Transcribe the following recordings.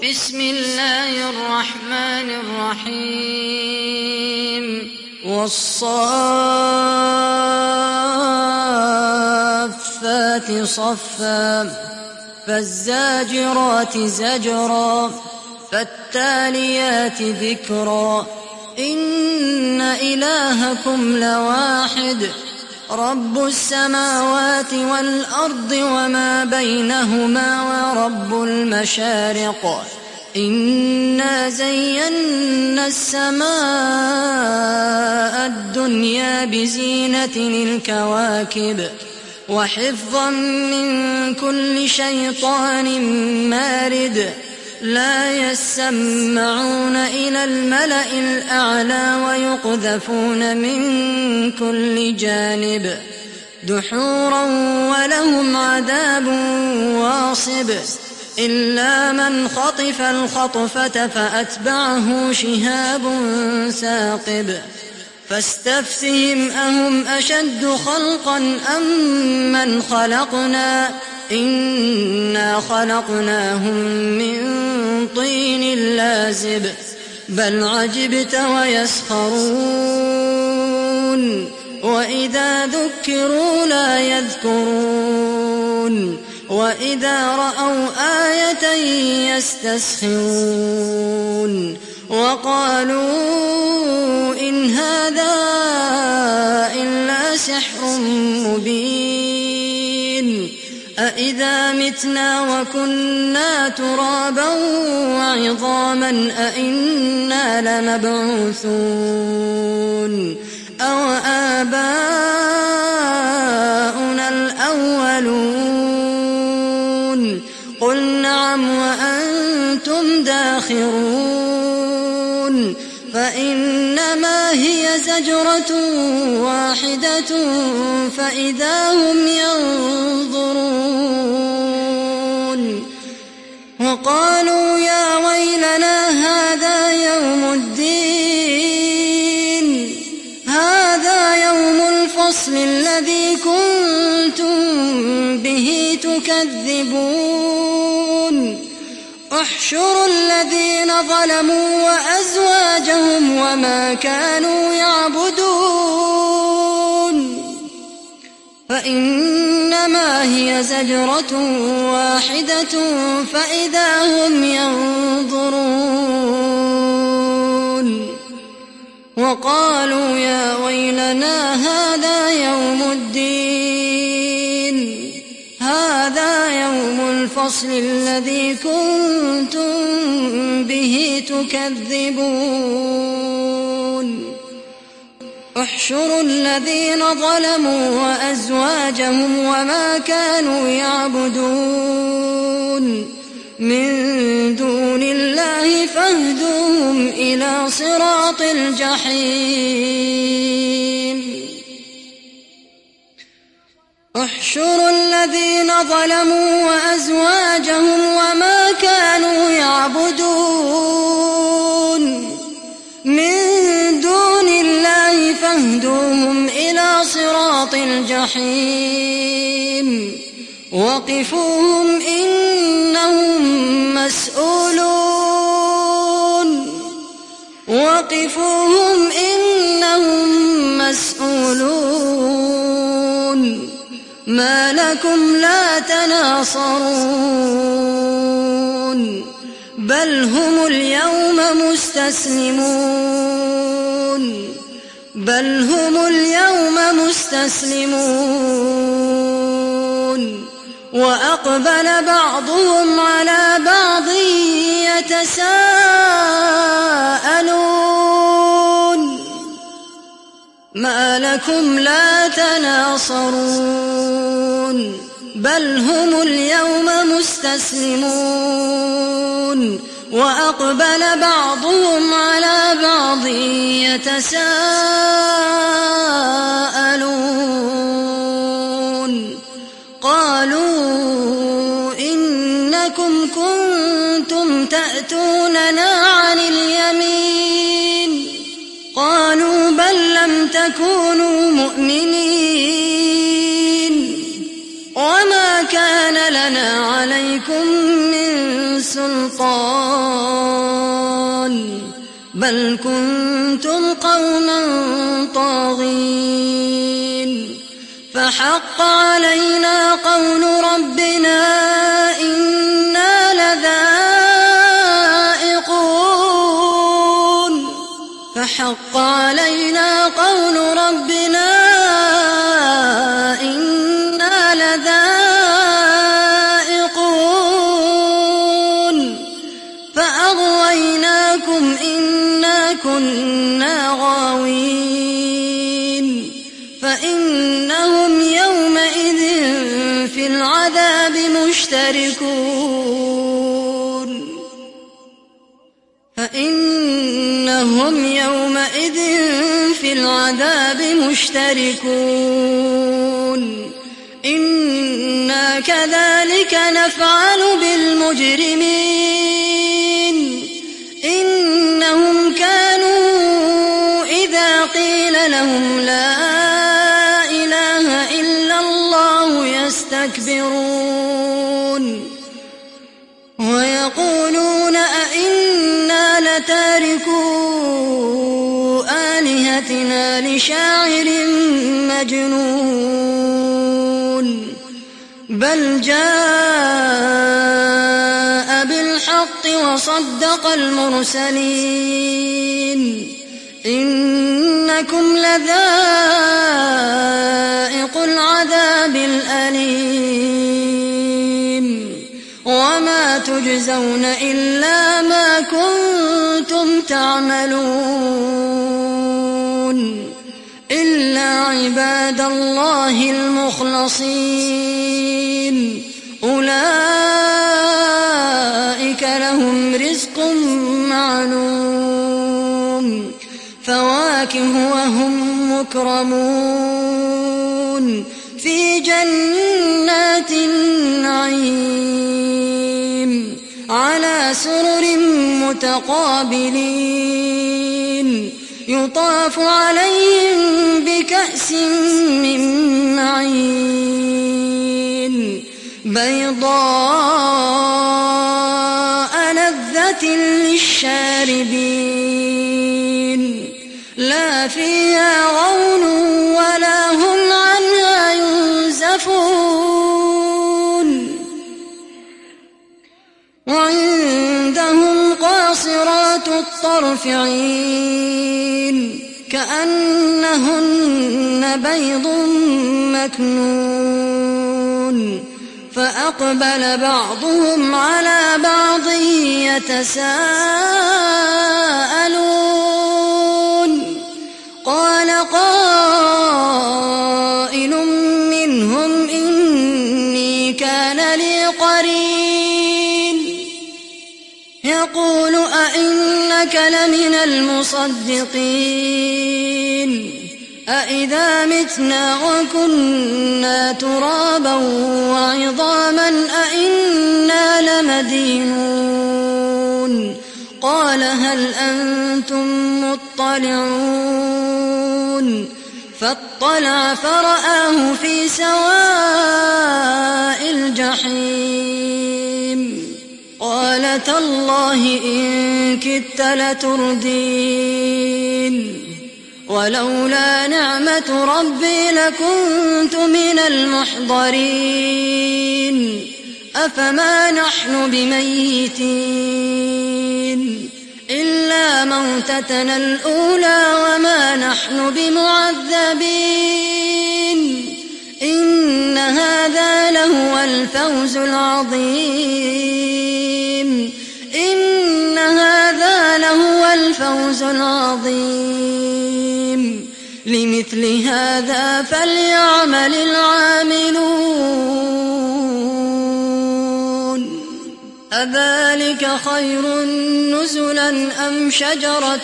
بسم الله الرحمن الرحيم والصافات صفا فالزاجرات زجرا فالتاليات ذكرا إن إلهكم لواحد رب السماوات والأرض وما بينهما ورب المشارق إنا زينا السماء الدنيا بزينة الكواكب وحفظا من كل شيطان مارد لا يسمعون إلى الملأ الأعلى ويقذفون من كل جانب دحورا ولهم عذاب واصب إلا من خطف الخطفة فأتبعه شهاب ثاقب فاستفتهم أهم أشد خلقا أم من خلقنا إنا خلقناهم من طين لازب بل عجبت ويسخرون وإذا ذكروا لا يذكرون وإذا رأوا آية يستسخرون وقالوا إن هذا إلا سحر مبين أإذا متنا وكنا ترابا وعظاما أإنا لمبعوثون أو آباؤنا الأولون قل نعم وأنتم داخرون فإنما هي زجرة واحدة فإذا هم ينظرون وقالوا يا ويلنا هذا يوم الدين هذا يوم الفصل الذي كنتم به تكذبون احشروا الذين ظلموا وأزواجهم وما كانوا يعبدون فإنما هي زجرة واحدة فإذا هم ينظرون وقالوا يا ويلنا هذا يوم الدين هذا يوم الفصل الذي كنتم به تكذبون احشروا الذين ظلموا وأزواجهم وما كانوا يعبدون من دون الله فاهدوهم إلى صراط الجحيم احشروا الذين ظلموا وأزواجهم وما كانوا يعبدون من دون الله فاهدوهم إلى صراط الجحيم وقفوهم إنهم مسؤولون وقفوهم إنهم مسؤولون ما لكم لا تناصرون بل هم اليوم مستسلمون وأقبل بعضهم على بعض يتساءلون ما لكم لا تناصرون بل هم اليوم مستسلمون وأقبل بعضهم على بعض يتساءلون قالوا إنكم كنتم تأتوننا عن اليمين قالوا بل لم تكونوا مؤمنين وما كان لنا عليكم من سلطان بل كنتم قوما طاغين فحق علينا قول ربنا إنا لذائقون فحق علينا قول ربنا إنا لذائقون فأغويناكم إنا كنا غاوين فإنهم يومئذ في العذاب مشتركون إنا كذلك نفعل بالمجرمين إنهم كانوا إذا قيل لهم لا إله إلا الله يستكبرون ويقولون أئنا لتاركو آلهتنا لشاعر مجنون بل جاء بالحق وصدق المرسلين إنكم لذائق العذاب الأليم وما تجزون إلا ما كنتم تعملون إلا عباد الله المخلصين أولئك لهم رزق معلوم فواكه وهم مكرمون في جنات النعيم على سرر متقابلين يطاف عليهم بكأس من معين بيضاء لذة للشاربين لا فيها غول ولا هم عنها ينزفون وعندهم قاصرات الطرف عين كأنهن بيض مكنون فأقبل بعضهم على بعض يتساءلون قال قائل منهم إني كان لي قرين يقول أئنك لمن المصدقين أئذا متنا وكنا ترابا وعظاما أئنا لمدينون قال هل أنتم مطلعون فاطلع فرآه في سواء الجحيم قال تالله إن كدت لتردين ولولا نعمة ربي لكنت من المحضرين أفما نحن بميتين إلا موتتنا الأولى وما نحن بمعذبين إن هذا لهو الفوز العظيم إن هذا لهو الفوز العظيم لمثل هذا فليعمل العاملون أذلك خير نزلا أم شجرة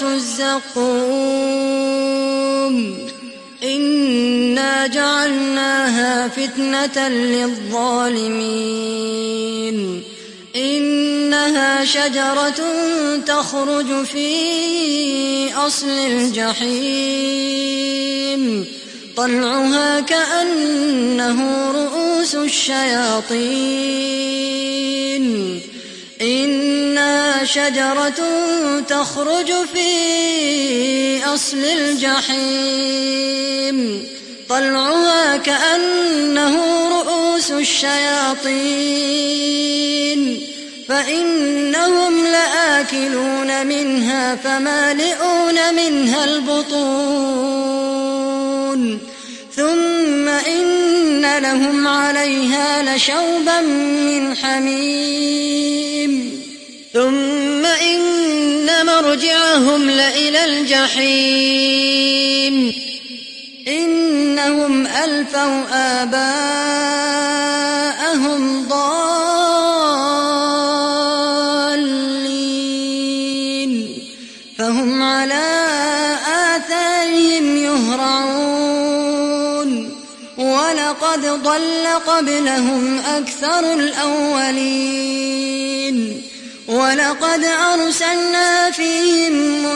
الزقوم إنا جعلناها فتنة للظالمين إنها شجرة تخرج في أصل الجحيم طلعها كأنه رؤوس الشياطين إنها شجرة تخرج في أصل الجحيم طلعها كأنه رؤوس الشياطين فإنهم لآكلون منها فمالئون منها البطون ثم إن لهم عليها لشوبا من حميم ثم إن مرجعهم لإلى الجحيم إنهم ألفوا آباءهم ضالين فهم على آثارهم يهرعون ولقد ضل قبلهم أكثر الأولين ولقد أرسلنا فيهم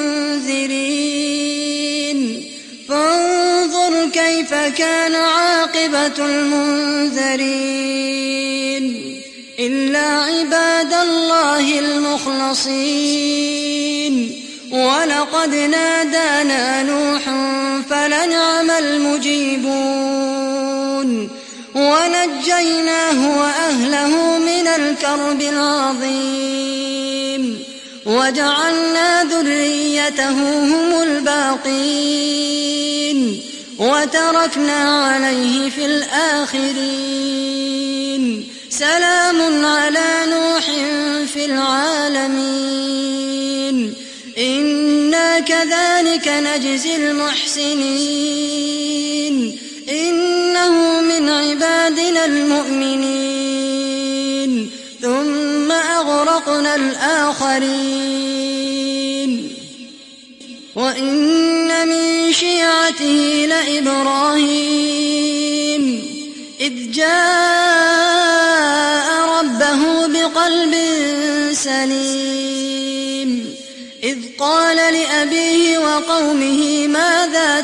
منذرين فانظر كيف كان عاقبة المنذرين إلا عباد الله المخلصين ولقد نادانا نوح فلنعم المجيبون ونجيناه وأهله من الكرب العظيم وجعلنا ذريته هم الباقين وتركنا عليه في الآخرين سلام على نوح في العالمين إنا كذلك نجزي المحسنين إنه من عبادنا المؤمنين ثم أغرقنا الآخرين وإن من شيعته لإبراهيم إذ جاء ربه بقلب سليم إذ قال لأبيه وقومه ماذا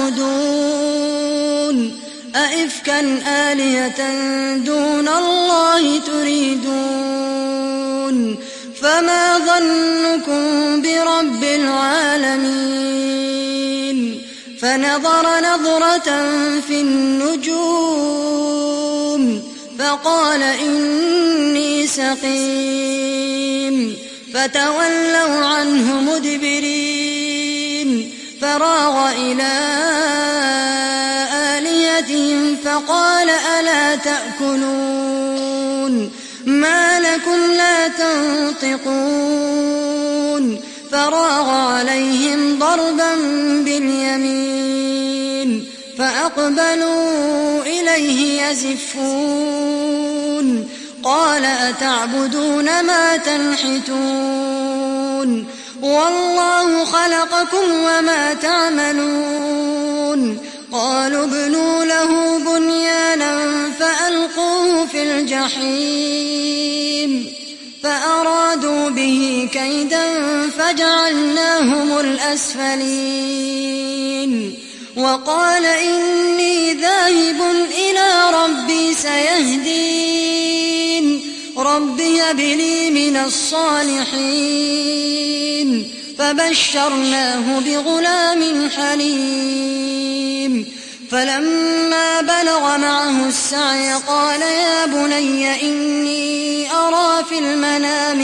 تعبدون أئفكا آلهة دون الله تريدون فما ظنكم برب العالمين فنظر نظرة في النجوم فقال إني سقيم فتولوا عنه مدبرين فراغ إلى آلهتهم فقال ألا تأكلون ما لكم لا تنطقون فراغ عليهم ضربا باليمين فأقبلوا إليه يزفون قال أتعبدون ما تنحتون والله خلقكم وما تعملون قالوا ابنوا له بنيانا فألقوه في الجحيم فأرادوا به كيدا فجعلناهم الأسفلين وقال إني ذاهب إلى ربي سيهدين رب هب لي من الصالحين فبشرناه بغلام حليم فلما بلغ معه السعي قال يا بني إني أرى في المنام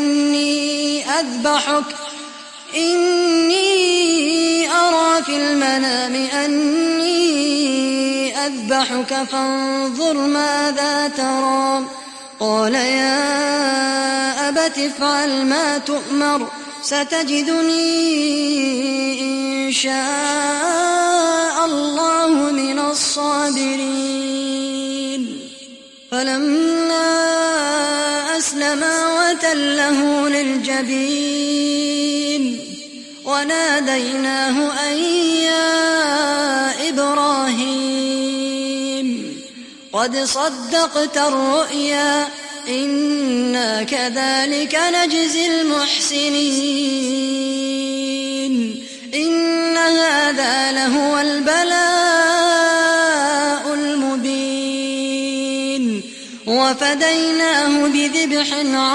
أني أذبحك فانظر ماذا ترى قال يا أبت افعل ما تؤمر ستجدني إن شاء الله من الصابرين فلما أسلما وتله للجبين وناديناه أن يا إبراهيم قد صدقت الرؤيا إنا كذلك نجزي المحسنين إن هذا لهو البلاء المبين وفديناه بذبح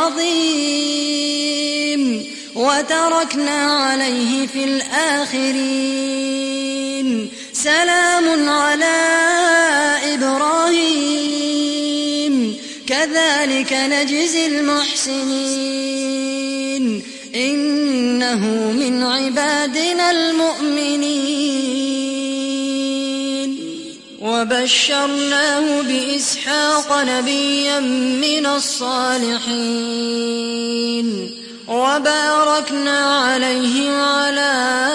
عظيم وتركنا عليه في الآخرين سلام على إبراهيم كذلك نجزي المحسنين إنه من عبادنا المؤمنين وبشرناه بإسحاق نبيا من الصالحين وباركنا عليه وعلى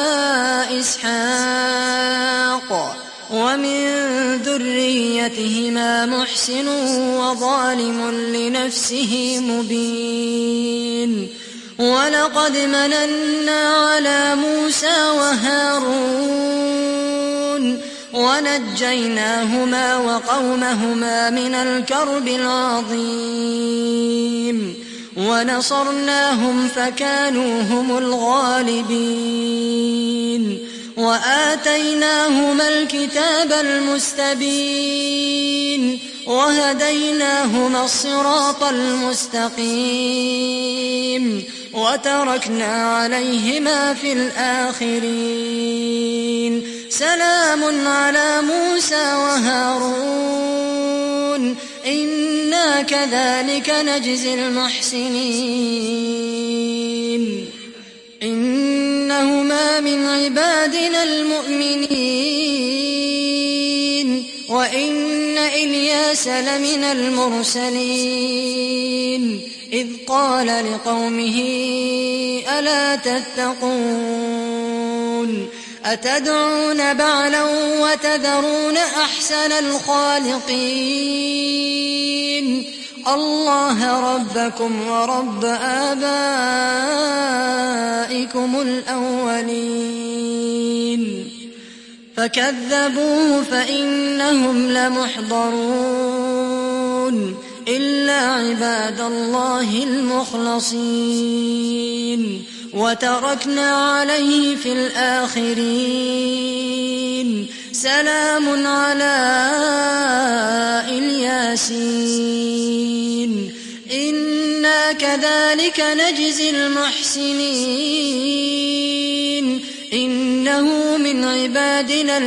إسحاق ومن ذريتهما محسن وظالم لنفسه مبين ولقد مننا على موسى وهارون ونجيناهما وقومهما من الكرب العظيم ونصرناهم فكانوا هم الغالبين وآتيناهما الكتاب المستبين وهديناهما الصراط المستقيم وتركنا عليهما في الآخرين سلام على موسى وهارون إنا كذلك نجزي المحسنين إنهما من عبادنا المؤمنين وإن إلياس لمن المرسلين إذ قال لقومه ألا تتقون أتدعون بعلا وتذرون أحسن الخالقين الله ربكم ورب آبائكم الأولين فكذبوه فإنهم لمحضرون إلا عباد الله المخلصين وتركنا عليه في الآخرين سلام على الياسين إنا كذلك نجزي المحسنين إنه من عبادنا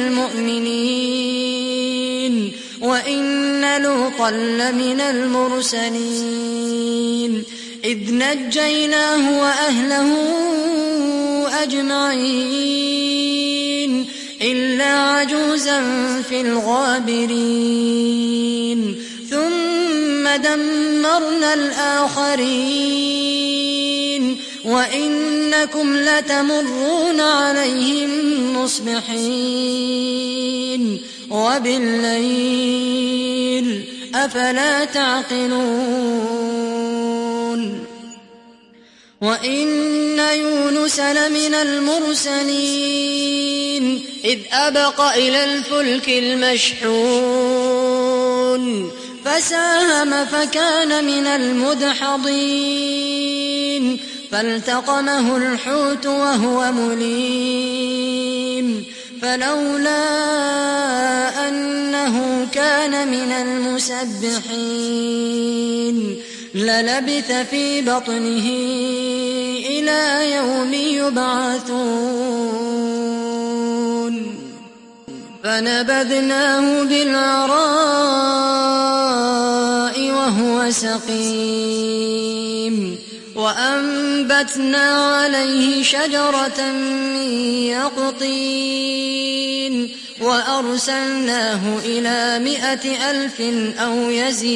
المؤمنين وإن لوطا لمن المرسلين إذ نجيناه وأهله أجمعين إلا عجوزا في الغابرين ثم دمرنا الآخرين وإنكم لتمرون عليهم مصبحين وبالليل أفلا تعقلون وإن يونس لمن المرسلين إذ أبق إلى الفلك المشحون فساهم فكان من المدحضين فالتقمه الحوت وهو مليم فلولا أنه كان من المسبحين للبث في بطنه إلى يوم يبعثون فنبذناه بالعراء وهو سقيم وأنبتنا عليه شجرة من يقطين وأرسلناه إلى 100,000 أو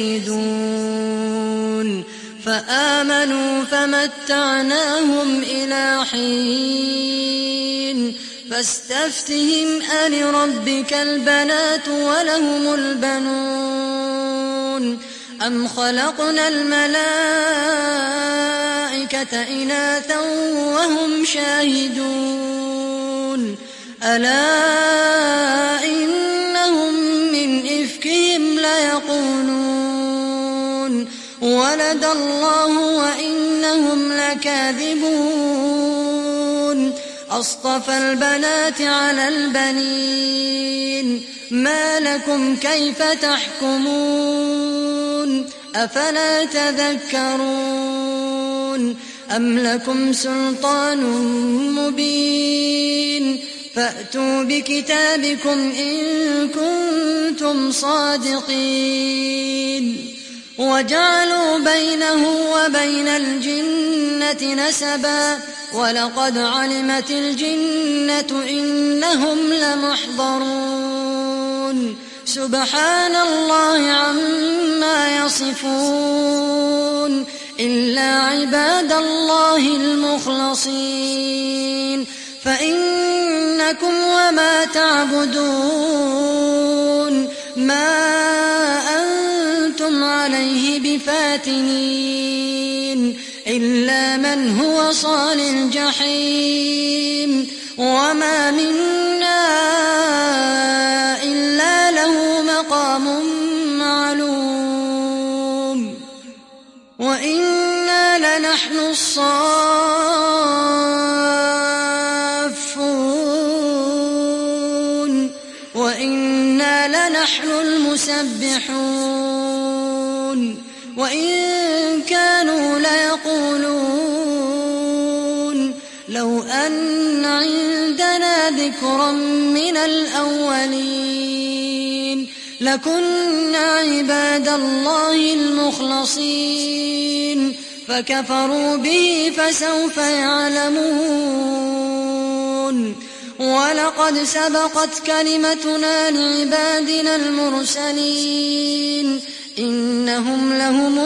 يزيدون فآمنوا فمتعناهم إلى حين فاستفتهم ألربك البنات ولهم البنون أم خلقنا الملائكة إناثا وهم شاهدون ألا إنهم من إفكهم ليقولون ولد الله وإنهم لكاذبون أصطفى البنات على البنين ما لكم كيف تحكمون أفلا تذكرون أم لكم سلطان مبين فأتوا بكتابكم إن كنتم صادقين وجعلوا بينه وبين الجنة نسبا ولقد علمت الجنة إنهم لمحضرون سبحان الله عما يصفون إلا عباد الله المخلصين فإنكم وما تعبدون ما أنتم عليه بفاتنين إلا من هو صال الجحيم وما منا إلا له مقام معلوم وإنا لنحن الصافون وإنا لنحن المسبحون وإن كانوا ليقولون لو أن عندنا ذكرا من الأولين لكنا عباد الله المخلصين فكفروا به فسوف يعلمون ولقد سبقت كلمتنا لعبادنا المرسلين إنهم لهم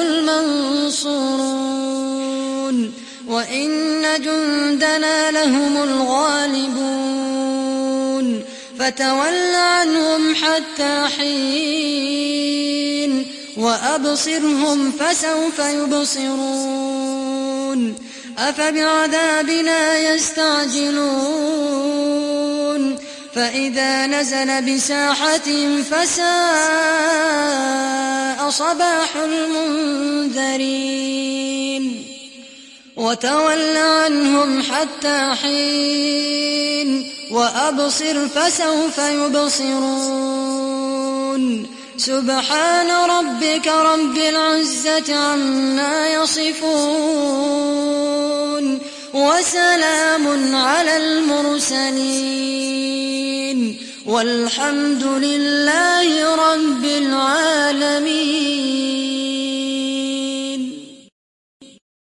المنصورون وإن جندنا لهم الغالبون فتول عنهم حتى حين وأبصرهم فسوف يبصرون أفبعذابنا يستعجلون فإذا نزل بساحتهم فساء صباح المنذرين وتول عنهم حتى حين وأبصر فسوف يبصرون سبحان ربك رب العزة عما يصفون وسلام على المرسلين والحمد لله رب العالمين.